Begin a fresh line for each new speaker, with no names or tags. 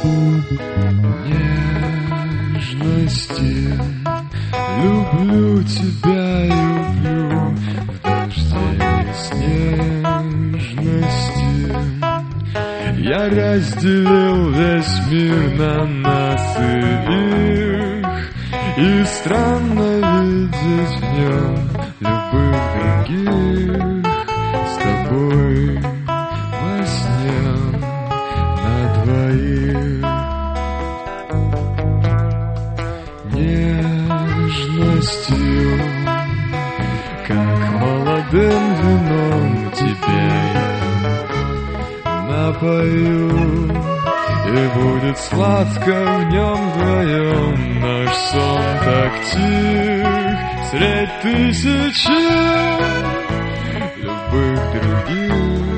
нежности. Люблю тебя, люблю в дожде снежности. Я разделил весь мир на нас и их, и странно видеть в нем любых других с тобой во сне на двоих. Нежностью, как молодым вином тебе я напою, и будет сладко в нем вдвоем. Наш сон так тих средь тысячи любых других.